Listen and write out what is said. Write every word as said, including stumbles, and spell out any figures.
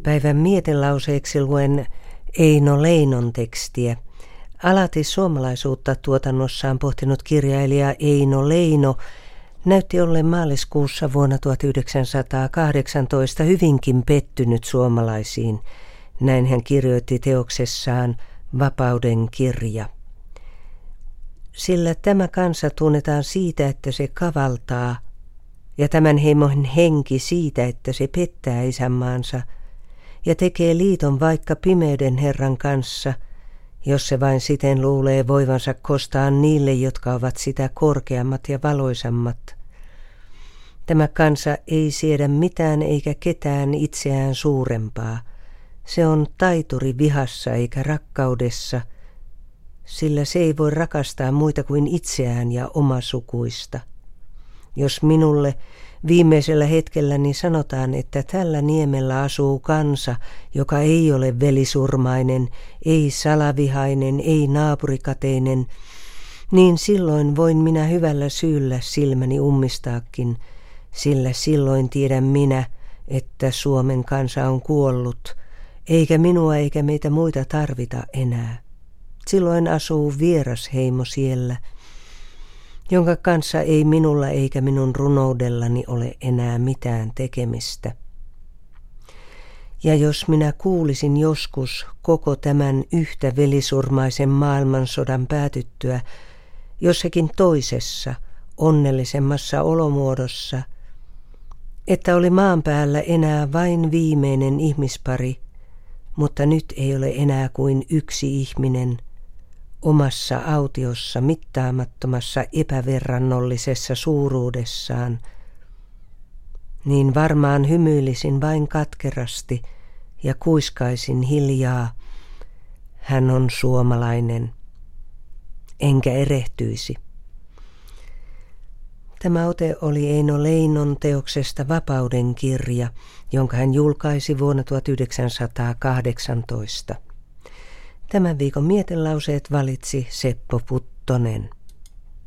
Päivän mietelauseeksi luen Eino Leinon tekstiä. Alati suomalaisuutta tuotannossaan pohtinut kirjailija Eino Leino näytti olleen maaliskuussa vuonna tuhatyhdeksänsataakahdeksantoista hyvinkin pettynyt suomalaisiin. Näin hän kirjoitti teoksessaan Vapauden kirja. Sillä tämä kansa tunnetaan siitä, että se kavaltaa, ja tämän heimon henki siitä, että se pettää isänmaansa ja tekee liiton vaikka pimeyden Herran kanssa, jos se vain siten luulee voivansa kostaa niille, jotka ovat sitä korkeammat ja valoisammat. Tämä kansa ei siedä mitään eikä ketään itseään suurempaa. Se on taituri vihassa eikä rakkaudessa, sillä se ei voi rakastaa muita kuin itseään ja omasukuista. Jos minulle viimeisellä hetkelläni sanotaan, että tällä niemellä asuu kansa, joka ei ole velisurmainen, ei salavihainen, ei naapurikateinen, niin silloin voin minä hyvällä syyllä silmäni ummistaakin, sillä silloin tiedän minä, että Suomen kansa on kuollut, eikä minua eikä meitä muita tarvita enää. Silloin asuu vieras heimo siellä, jonka kanssa ei minulla eikä minun runoudellani ole enää mitään tekemistä. Ja jos minä kuulisin joskus koko tämän yhtä velisurmaisen maailmansodan päätyttyä jossakin toisessa, onnellisemmassa olomuodossa, että oli maan päällä enää vain viimeinen ihmispari, mutta nyt ei ole enää kuin yksi ihminen, omassa autiossa mittaamattomassa epäverrannollisessa suuruudessaan, niin varmaan hymyilisin vain katkerasti ja kuiskaisin hiljaa, hän on suomalainen, enkä erehtyisi. Tämä ote oli Eino Leinon teoksesta Vapauden kirja, jonka hän julkaisi vuonna tuhatyhdeksänsataakahdeksantoista. Tämän viikon mietelauseet valitsi Seppo Puttonen.